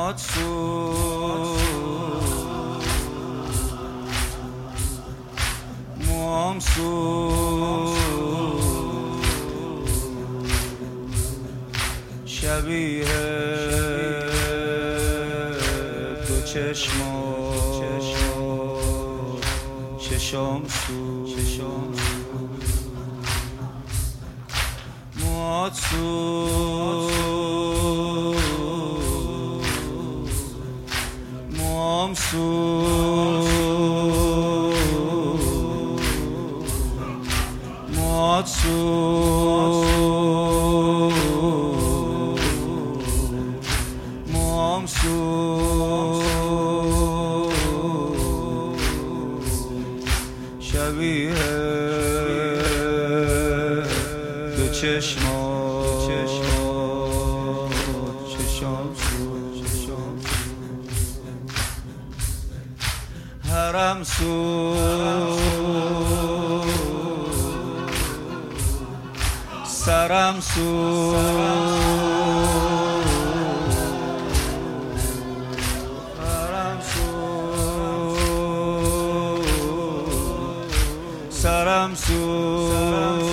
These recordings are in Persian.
موهات سوز، موام سوز، شبیه دو چشام سوز، موهات سوز، موام سوز، موهات سوز، موام سوز، شبیه دو چشام سوز، حرم سوز، سرم سوز، حرم سوز، سرم سوز،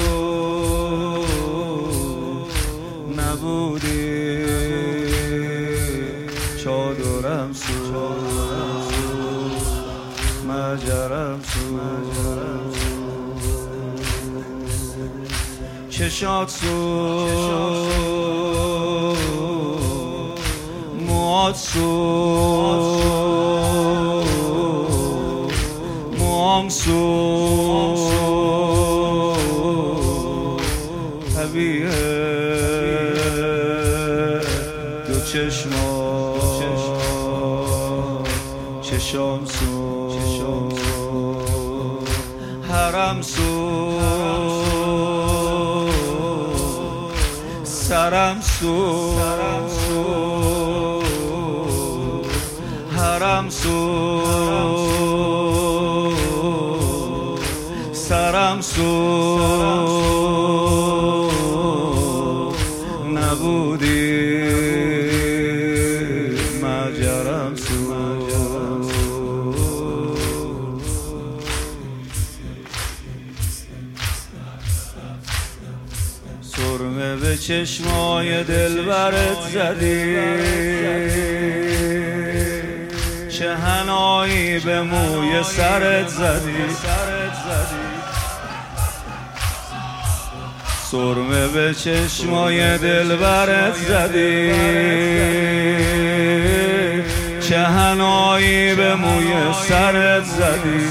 نبودی چادرم سوز، مجرم سوز، چشات سوز، موهات سوز، موام سوز، شبیه دو چشام سوز، حرم سوز، سرم سوز، حرم سوز، سرم سوز، نبودی مجرم سوز، سرمه به چشمای دلبرت زدی، چه حنایی به موی سرت زدی، سرمه به چشمای دلبرت زدی، چه حنایی به موی سرت زدی،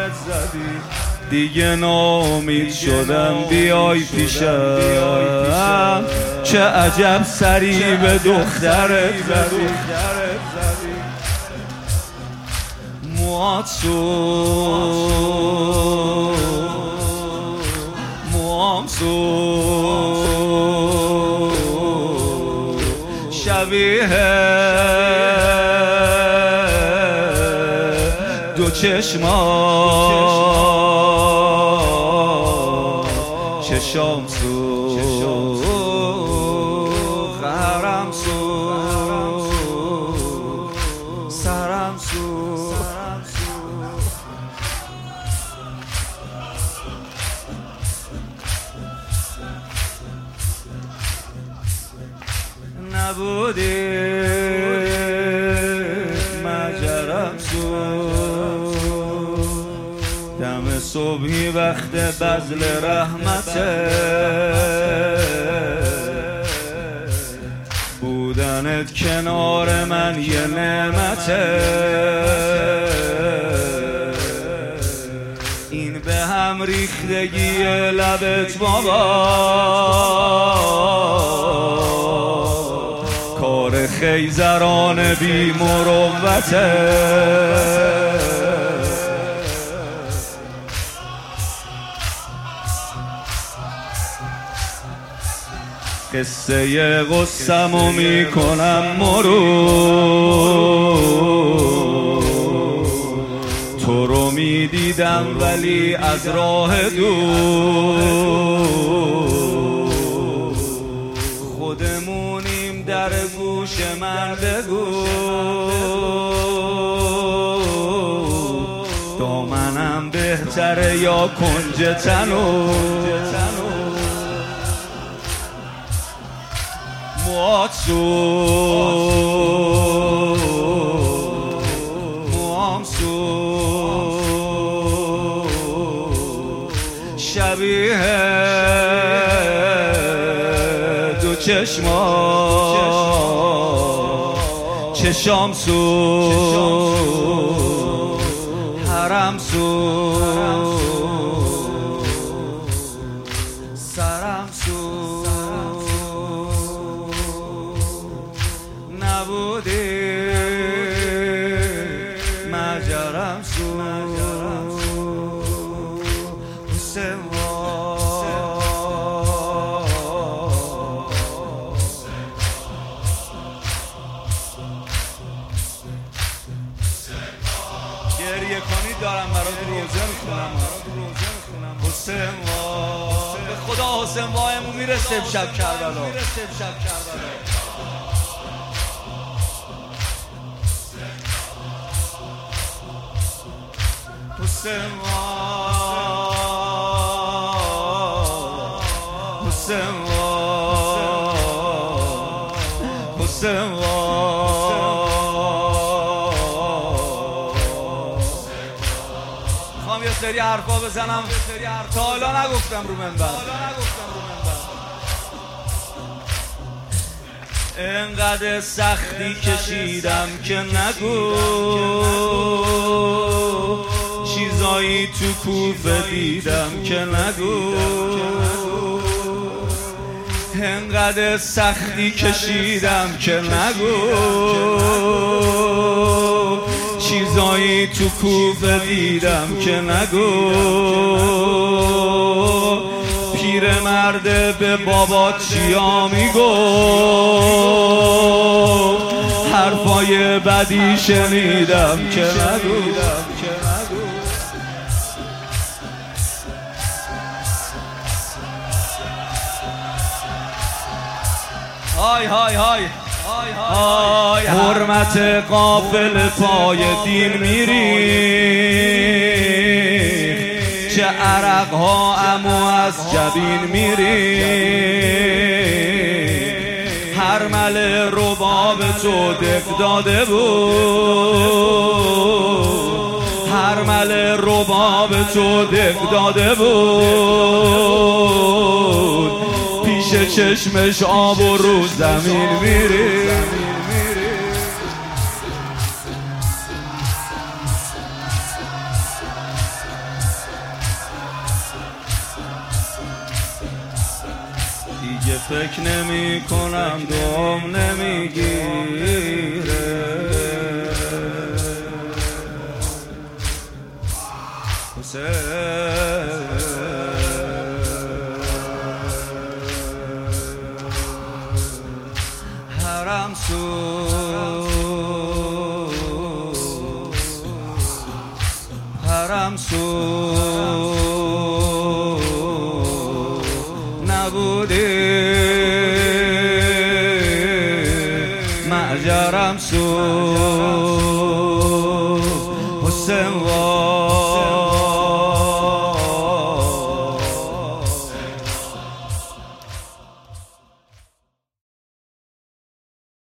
دیگه ناامید شدم بیای پیشم، چه عجب سری به دخترت زدی، موهات سوز، موام سوز، شبیه دو چشام سوز، حرم سوز، سرم سوز، نبودی مجرم سوز، دم صبحی وقت بذل رحمته، بودنت کنار من یه نعمته، این به هم ریختگی لبت بابا، کار خیزران بی مروته، قصه غصه‌مو میکنم مرور، تو رو میدیدم ولی از راه دور، خودمونیم در گوش گوش من بگو دامنم بهتره یا کنج تنو موام شبیه دو چشام حرم سرم نبودی مجرم گریه کنید دارم برات روزه میخونم حسین وا به خدا حسین وایمون میرسه شب کربلا حسین وا حسین وا حسین وا میخوام یه سری حرفا بزنم تا حالا نگفتم رو منبر انقدر سختی کشیدم که نگو چیزایی تو کوفه دیدم که نگو انقدر سختی کشیدم که نگو چیزایی تو کوفه دیدم که نگو پیرمرد به بابا چیا میگو حرفای بدی شنیدم که نگو های های های حرمت قافل پای دین میری چه عرقها امو از جبین میری هرمل رباب تو دق داده بود هرمل رباب تو دق داده بود پیش چشمش آب و رو زمین میری دیگه فکر نمی کنم دوم نمیگیره حرم نبودی معجرم حسین وا